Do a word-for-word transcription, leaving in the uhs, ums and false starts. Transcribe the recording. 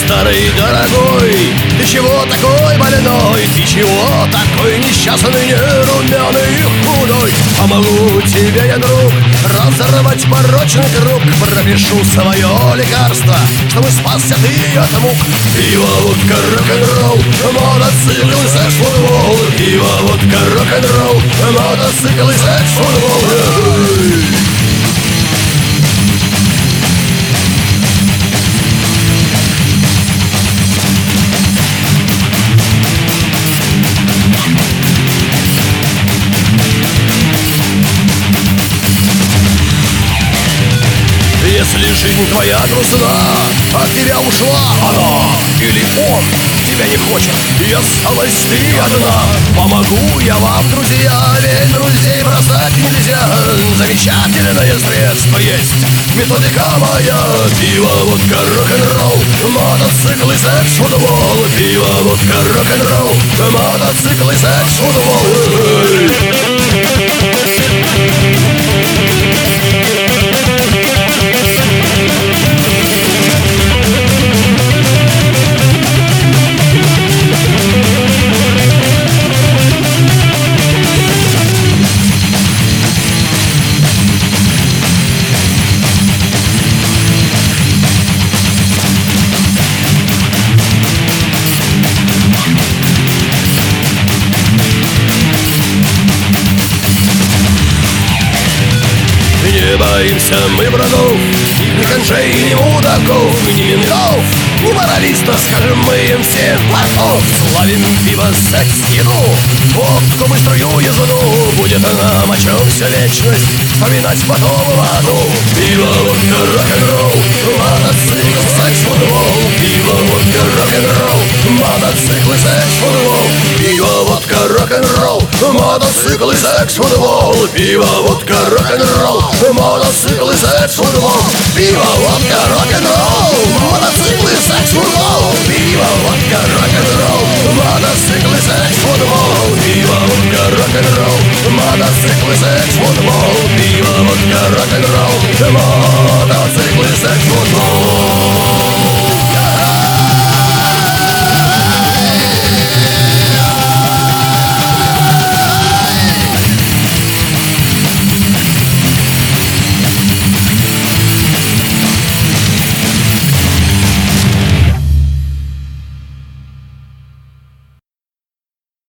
старый дорогой, ты чего такой больной? Ты чего такой несчастный, нерумяный и худой? Помогу тебе я, друг, разорвать порочный круг. Пропишу свое лекарство, чтобы спасся ты от мук. Пиво, водка, рок-н-ролл, мотоцикл и секс-футбол. Пиво, водка, рок-н-ролл, мотоцикл и секс-футбол. Если жизнь твоя грустна, от тебя ушла она, или он тебя не хочет, и осталась ты одна. Помогу я вам, друзья, ведь друзей бросать нельзя. Замечательное средство есть, методика моя. Пиво, водка, рок-н-ролл, мотоцикл и секс-футбол. Пиво, водка, рок-н-ролл, мотоцикл и секс-футбол. Не боимся мы врагов, ни ханжей, ни мудаков, ни ментов, ни моралистов, скажем мы им всем плохов. Славим пиво, секс, еду, водку, быструю езду. Будет нам о чем вся вечность вспоминать потом в аду. Пиво, водка, рок-н-ролл, мотоцикл, секс-футбол. Пиво, водка, рок-н-ролл, мотоцикл и секс-футбол. Пиво, водка, рок-н-ролл, мотоцикл и секс-футбол. Пиво, водка, рок-н-ролл, мотоцикл и секс-футбол. Пиво, водка, рок-н-ролл, мотоцикл и секс-футбол. Пиво, водка, рок-н-ролл, мотоцикл и секс-футбол. Пиво, водка, рок-н-ролл, мотоцикл и секс-футбол. Пиво,